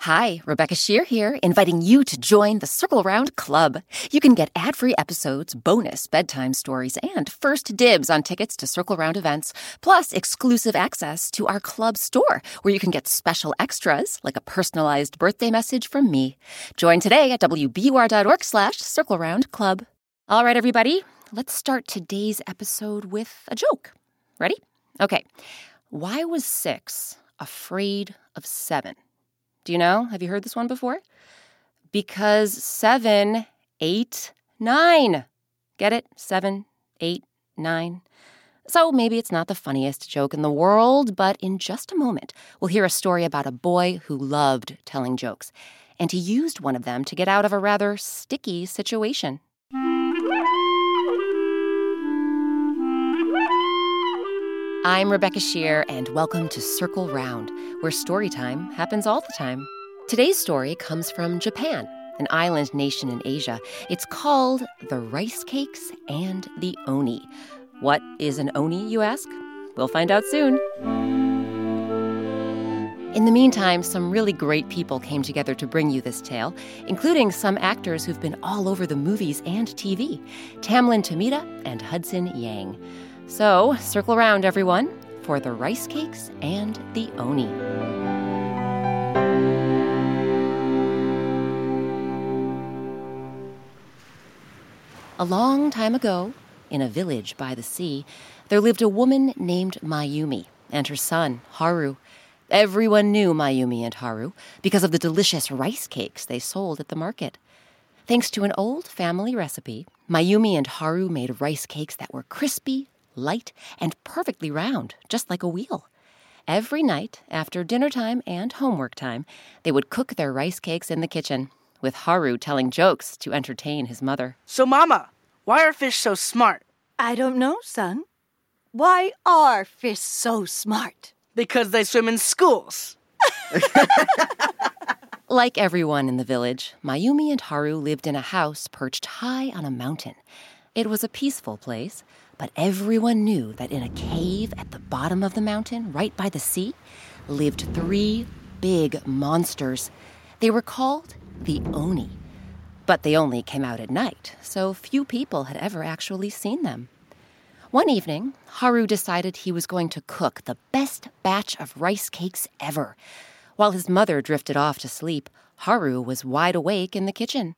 Hi, Rebecca Shear here, inviting you to join the Circle Round Club. You can get ad-free episodes, bonus bedtime stories, and first dibs on tickets to Circle Round events, plus exclusive access to our club store, where you can get special extras, like a personalized birthday message from me. Join today at wbur.org/Circle Round Club. All right, everybody, let's start today's episode with a joke. Ready? Okay. Why was 6 afraid of 7? Do you know? Have you heard this one before? Because 7, 8, 9. Get it? 7, 8, 9. So maybe it's not the funniest joke in the world, but in just a moment, we'll hear a story about a boy who loved telling jokes, and he used one of them to get out of a rather sticky situation. I'm Rebecca Shear, and welcome to Circle Round, where story time happens all the time. Today's story comes from Japan, an island nation in Asia. It's called The Rice Cakes and the Oni. What is an Oni, you ask? We'll find out soon. In the meantime, some really great people came together to bring you this tale, including some actors who've been all over the movies and TV, Tamlyn Tomita and Hudson Yang. So, circle around, everyone, for The Rice Cakes and the Oni. A long time ago, in a village by the sea, there lived a woman named Mayumi and her son, Haru. Everyone knew Mayumi and Haru because of the delicious rice cakes they sold at the market. Thanks to an old family recipe, Mayumi and Haru made rice cakes that were crispy, light, and perfectly round, just like a wheel. Every night, after dinner time and homework time, they would cook their rice cakes in the kitchen, with Haru telling jokes to entertain his mother. So, Mama, why are fish so smart? I don't know, son. Why are fish so smart? Because they swim in schools. Like everyone in the village, Mayumi and Haru lived in a house perched high on a mountain. It was a peaceful place, but everyone knew that in a cave at the bottom of the mountain, right by the sea, lived 3 big monsters. They were called the Oni. But they only came out at night, so few people had ever actually seen them. One evening, Haru decided he was going to cook the best batch of rice cakes ever. While his mother drifted off to sleep, Haru was wide awake in the kitchen.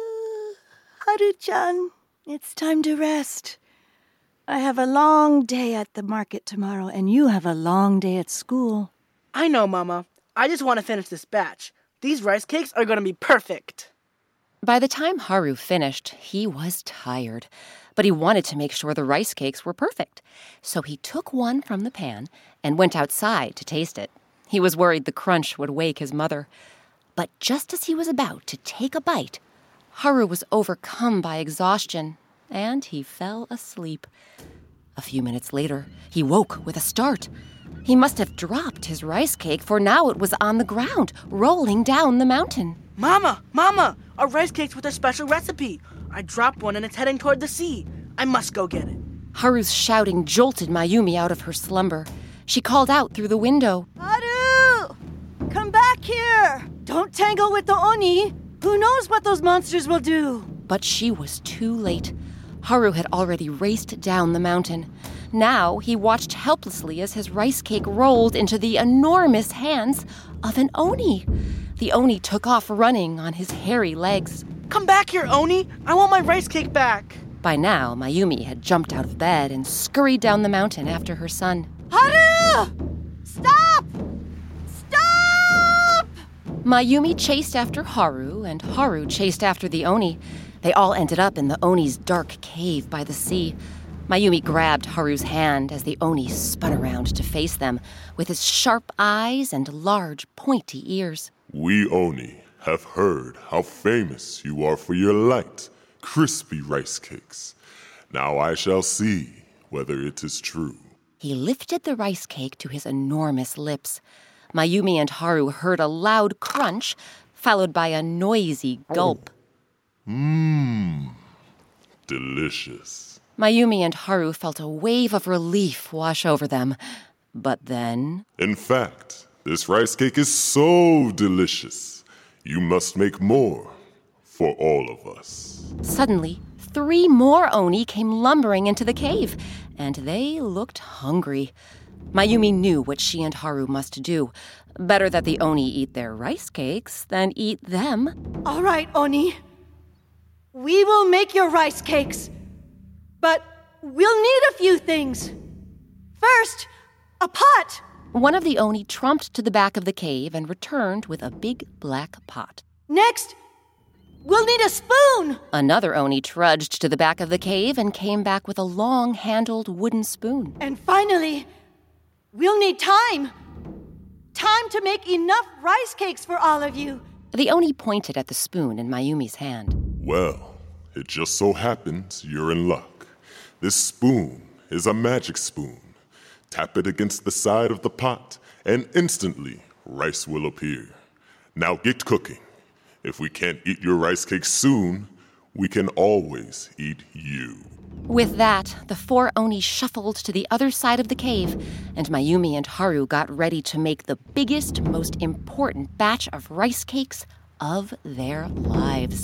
Haru-chan, it's time to rest. I have a long day at the market tomorrow, and you have a long day at school. I know, Mama. I just want to finish this batch. These rice cakes are going to be perfect. By the time Haru finished, he was tired, but he wanted to make sure the rice cakes were perfect. So he took one from the pan and went outside to taste it. He was worried the crunch would wake his mother. But just as he was about to take a bite, Haru was overcome by exhaustion, and he fell asleep. A few minutes later, he woke with a start. He must have dropped his rice cake, for now it was on the ground, rolling down the mountain. Mama! Our rice cakes with a special recipe. I dropped one and it's heading toward the sea. I must go get it. Haru's shouting jolted Mayumi out of her slumber. She called out through the window. Haru! Come back here! Don't tangle with the Oni! Who knows what those monsters will do? But she was too late. Haru had already raced down the mountain. Now he watched helplessly as his rice cake rolled into the enormous hands of an Oni. The Oni took off running on his hairy legs. Come back here, Oni! I want my rice cake back! By now, Mayumi had jumped out of bed and scurried down the mountain after her son. Haru! Stop! Stop! Mayumi chased after Haru, and Haru chased after the Oni. They all ended up in the Oni's dark cave by the sea. Mayumi grabbed Haru's hand as the Oni spun around to face them, with his sharp eyes and large, pointy ears. We Oni have heard how famous you are for your light, crispy rice cakes. Now I shall see whether it is true. He lifted the rice cake to his enormous lips. Mayumi and Haru heard a loud crunch, followed by a noisy gulp. Delicious. Mayumi and Haru felt a wave of relief wash over them. But then... In fact, This rice cake is so delicious. You must make more for all of us. Suddenly, 3 more Oni came lumbering into the cave, and they looked hungry. Mayumi knew what she and Haru must do. Better that the Oni eat their rice cakes than eat them. All right, Oni. We will make your rice cakes. But we'll need a few things. First, a pot. One of the Oni trumped to the back of the cave and returned with a big black pot. Next, we'll need a spoon. Another Oni trudged to the back of the cave and came back with a long-handled wooden spoon. And finally, we'll need time. Time to make enough rice cakes for all of you. The Oni pointed at the spoon in Mayumi's hand. Well, it just so happens you're in luck. This spoon is a magic spoon. Tap it against the side of the pot, and instantly rice will appear. Now get cooking. If we can't eat your rice cake soon, we can always eat you. With that, the 4 Oni shuffled to the other side of the cave, and Mayumi and Haru got ready to make the biggest, most important batch of rice cakes of their lives.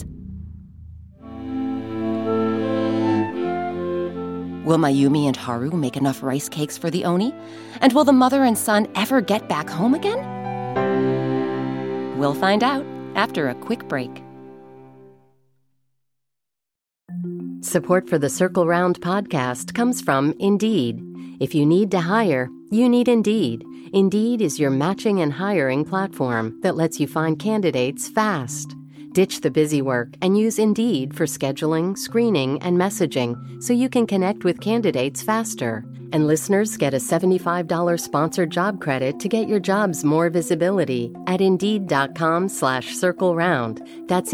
Will Mayumi and Haru make enough rice cakes for the Oni? And will the mother and son ever get back home again? We'll find out after a quick break. Support for the Circle Round podcast comes from Indeed. If you need to hire, you need Indeed. Indeed is your matching and hiring platform that lets you find candidates fast. Ditch the busy work and use Indeed for scheduling, screening, and messaging so you can connect with candidates faster. And listeners get a $75 sponsored job credit to get your jobs more visibility at Indeed.com/CircleRound. That's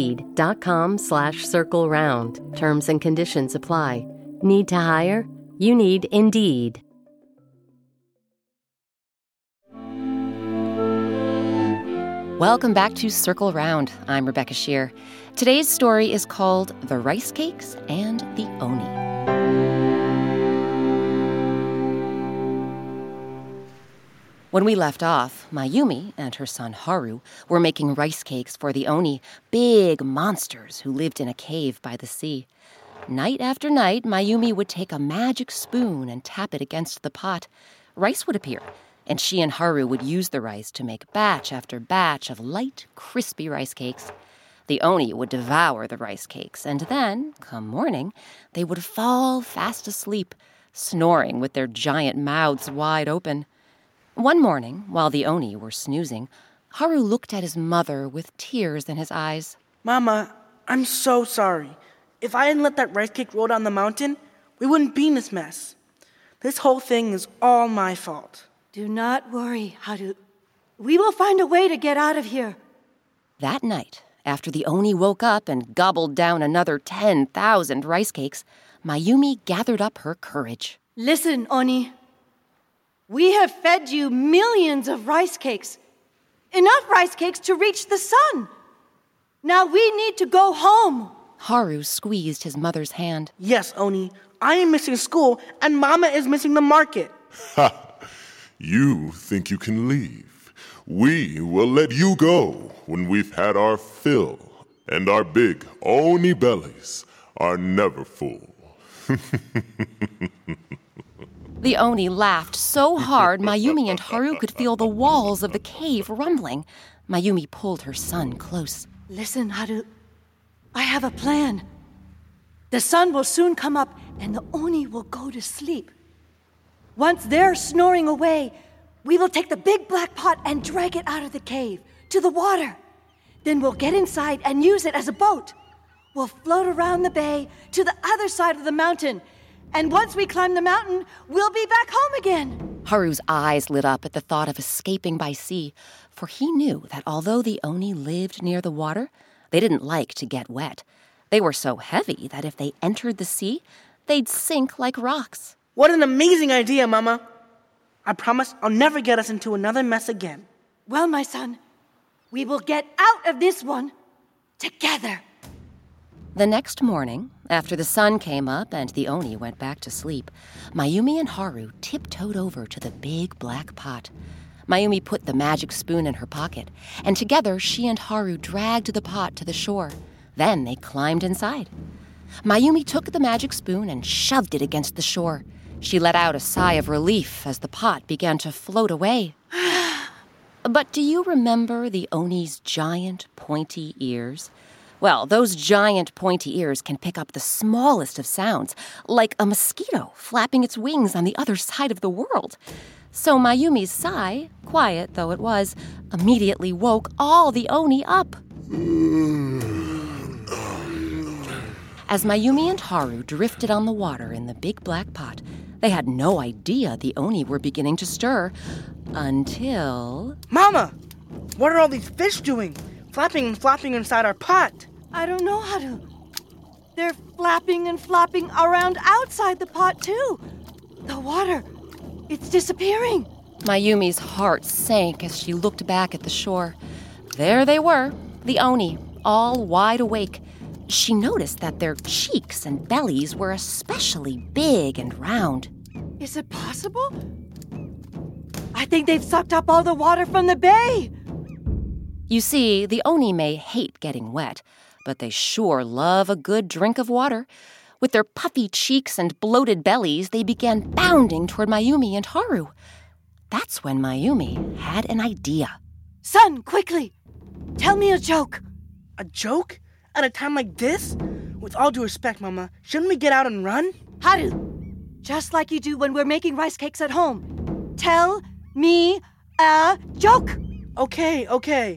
Indeed.com/CircleRound. Terms and conditions apply. Need to hire? You need Indeed. Welcome back to Circle Round. I'm Rebecca Shear. Today's story is called The Rice Cakes and the Oni. When we left off, Mayumi and her son Haru were making rice cakes for the Oni, big monsters who lived in a cave by the sea. Night after night, Mayumi would take a magic spoon and tap it against the pot. Rice would appear, and she and Haru would use the rice to make batch after batch of light, crispy rice cakes. The Oni would devour the rice cakes, and then, come morning, they would fall fast asleep, snoring with their giant mouths wide open. One morning, while the Oni were snoozing, Haru looked at his mother with tears in his eyes. Mama, I'm so sorry. If I hadn't let that rice cake roll down the mountain, we wouldn't be in this mess. This whole thing is all my fault. Do not worry, Haru. We will find a way to get out of here. That night, after the Oni woke up and gobbled down another 10,000 rice cakes, Mayumi gathered up her courage. Listen, Oni. We have fed you millions of rice cakes. Enough rice cakes to reach the sun. Now we need to go home. Haru squeezed his mother's hand. Yes, Oni. I am missing school, and Mama is missing the market. Ha! You think you can leave. We will let you go when we've had our fill, and our big Oni bellies are never full. The Oni laughed so hard Mayumi and Haru could feel the walls of the cave rumbling. Mayumi pulled her son close. Listen, Haru. I have a plan. The sun will soon come up, and the Oni will go to sleep. Once they're snoring away, we will take the big black pot and drag it out of the cave to the water. Then we'll get inside and use it as a boat. We'll float around the bay to the other side of the mountain. And once we climb the mountain, we'll be back home again. Haru's eyes lit up at the thought of escaping by sea, for he knew that although the Oni lived near the water, they didn't like to get wet. They were so heavy that if they entered the sea, they'd sink like rocks. What an amazing idea, Mama. I promise I'll never get us into another mess again. Well, my son, we will get out of this one together. The next morning, after the sun came up and the Oni went back to sleep, Mayumi and Haru tiptoed over to the big black pot. Mayumi put the magic spoon in her pocket, and together she and Haru dragged the pot to the shore. Then they climbed inside. Mayumi took the magic spoon and shoved it against the shore. She let out a sigh of relief as the pot began to float away. But do you remember the Oni's giant, pointy ears? Well, those giant, pointy ears can pick up the smallest of sounds, like a mosquito flapping its wings on the other side of the world. So Mayumi's sigh, quiet though it was, immediately woke all the Oni up. As Mayumi and Haru drifted on the water in the big black pot, they had no idea the Oni were beginning to stir until... Mama! What are all these fish doing? Flapping and flopping inside our pot. I don't know how to... They're flapping and flopping around outside the pot, too. The water, it's disappearing. Mayumi's heart sank as she looked back at the shore. There they were, the Oni, all wide awake. She noticed that their cheeks and bellies were especially big and round. Is it possible? I think they've sucked up all the water from the bay. You see, the Oni may hate getting wet, but they sure love a good drink of water. With their puffy cheeks and bloated bellies, they began bounding toward Mayumi and Haru. That's when Mayumi had an idea. Son, quickly! Tell me a joke. A joke? At a time like this? With all due respect, Mama, shouldn't we get out and run? Haru, just like you do when we're making rice cakes at home. Tell me a joke. Okay.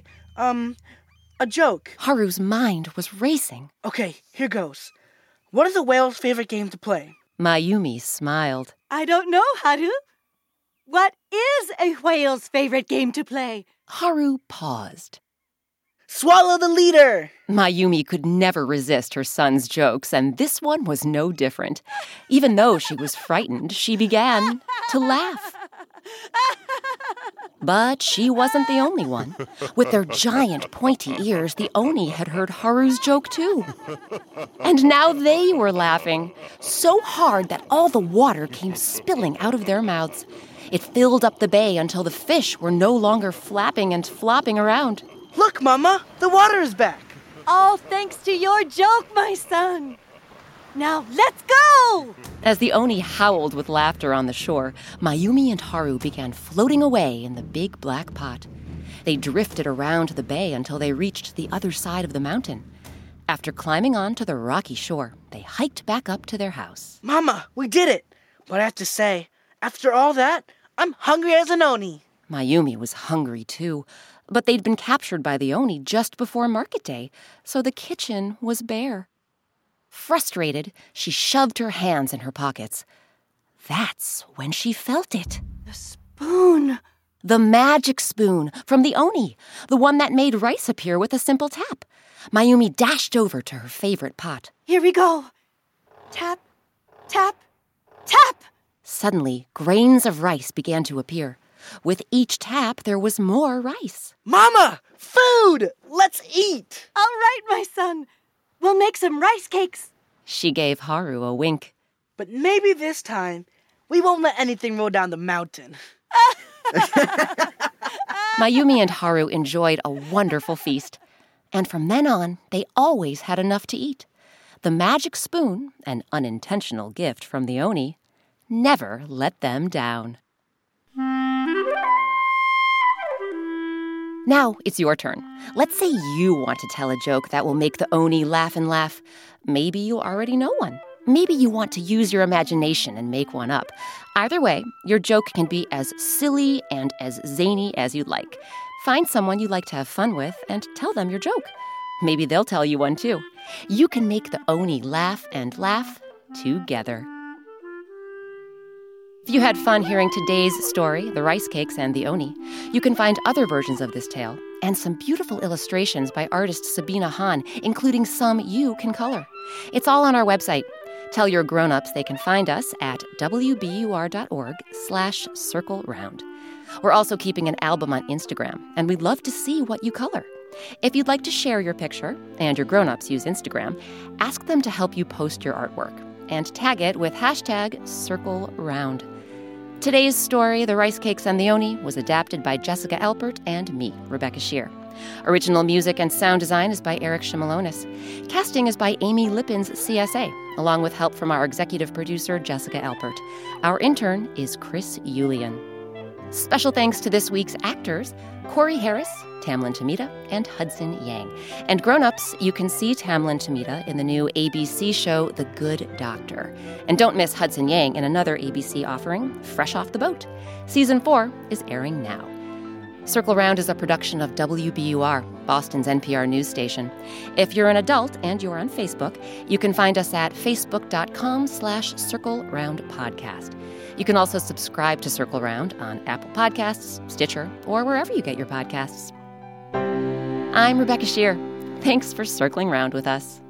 A joke. Haru's mind was racing. Okay, here goes. What is a whale's favorite game to play? Mayumi smiled. I don't know, Haru. What is a whale's favorite game to play? Haru paused. Swallow the leader! Mayumi could never resist her son's jokes, and this one was no different. Even though she was frightened, she began to laugh. But she wasn't the only one. With their giant pointy ears, the Oni had heard Haru's joke too. And now they were laughing, so hard that all the water came spilling out of their mouths. It filled up the bay until the fish were no longer flapping and flopping around. Look, Mama, the water is back. All thanks to your joke, my son. Now, let's go! As the Oni howled with laughter on the shore, Mayumi and Haru began floating away in the big black pot. They drifted around the bay until they reached the other side of the mountain. After climbing onto the rocky shore, they hiked back up to their house. Mama, we did it! But I have to say, after all that, I'm hungry as an Oni. Mayumi was hungry too, but they'd been captured by the Oni just before market day, so the kitchen was bare. Frustrated, she shoved her hands in her pockets. That's when she felt it. The spoon. The magic spoon from the Oni, the one that made rice appear with a simple tap. Mayumi dashed over to her favorite pot. Here we go. Tap, tap, tap. Suddenly, grains of rice began to appear. With each tap, there was more rice. Mama! Food! Let's eat! All right, my son. We'll make some rice cakes. She gave Haru a wink. But maybe this time, we won't let anything roll down the mountain. Mayumi and Haru enjoyed a wonderful feast. And from then on, they always had enough to eat. The magic spoon, an unintentional gift from the Oni, never let them down. Now it's your turn. Let's say you want to tell a joke that will make the Oni laugh and laugh. Maybe you already know one. Maybe you want to use your imagination and make one up. Either way, your joke can be as silly and as zany as you'd like. Find someone you like to have fun with and tell them your joke. Maybe they'll tell you one too. You can make the Oni laugh and laugh together. If you had fun hearing today's story, The Rice Cakes and the Oni, you can find other versions of this tale and some beautiful illustrations by artist Sabina Hahn, including some you can color. It's all on our website. Tell your grown-ups they can find us at wbur.org/circle round. We're also keeping an album on Instagram, and we'd love to see what you color. If you'd like to share your picture, and your grown-ups use Instagram, ask them to help you post your artwork and tag it with #CircleRound. Today's story, The Rice Cakes and the Oni, was adapted by Jessica Alpert and me, Rebecca Shear. Original music and sound design is by Eric Shimalonis. Casting is by Amy Lippins, CSA, along with help from our executive producer, Jessica Alpert. Our intern is Chris Yulian. Special thanks to this week's actors, Corey Harris, Tamlin Tomita, and Hudson Yang. And grown-ups, you can see Tamlin Tomita in the new ABC show, The Good Doctor. And don't miss Hudson Yang in another ABC offering, Fresh Off the Boat. Season 4 is airing now. Circle Round is a production of WBUR, Boston's NPR news station. If you're an adult and you're on Facebook, you can find us at facebook.com/Circle Round Podcast. You can also subscribe to Circle Round on Apple Podcasts, Stitcher, or wherever you get your podcasts. I'm Rebecca Shear. Thanks for circling round with us.